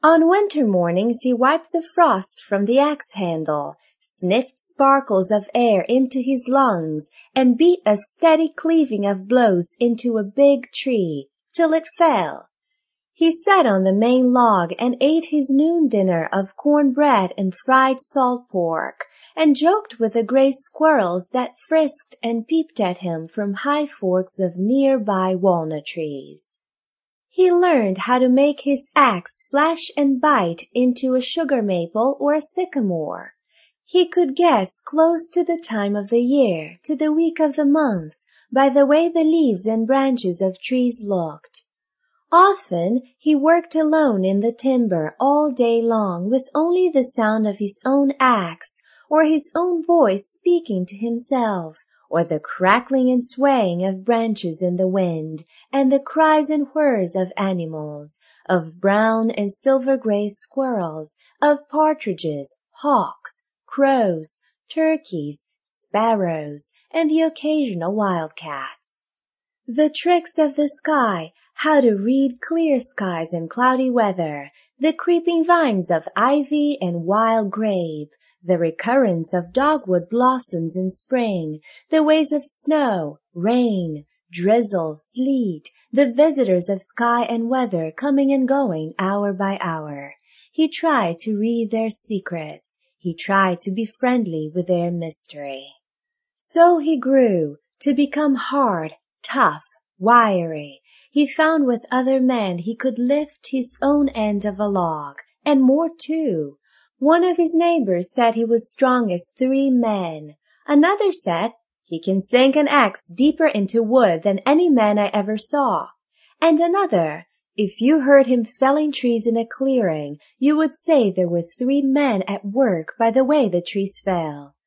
On winter mornings he wiped the frost from the axe handle, sniffed sparkles of air into his lungs, and beat a steady cleaving of blows into a big tree, till it fell. He sat on the main log and ate his noon dinner of cornbread and fried salt pork, and joked with the gray squirrels that frisked and peeped at him from high forks of nearby walnut trees. He learned how to make his axe flash and bite into a sugar maple or a sycamore. He could guess close to the time of the year, to the week of the month, by the way the leaves and branches of trees looked. Often he worked alone in the timber all day long with only the sound of his own axe or his own voice speaking to himself, or the crackling and swaying of branches in the wind, and the cries and whirs of animals, of brown and silver-gray squirrels, of partridges, hawks, crows, turkeys, sparrows, and the occasional wildcats. The tricks of the sky, how to read clear skies in cloudy weather, the creeping vines of ivy and wild grape, the recurrence of dogwood blossoms in spring, the ways of snow, rain, drizzle, sleet, the visitors of sky and weather coming and going hour by hour. He tried to read their secrets. He tried to be friendly with their mystery. So he grew to become hard, tough, wiry. He found with other men he could lift his own end of a log, and more too. One of his neighbors said he was strong as 3 men. Another said, "He can sink an axe deeper into wood than any man I ever saw." And another, "If you heard him felling trees in a clearing, you would say there were 3 men at work by the way the trees fell."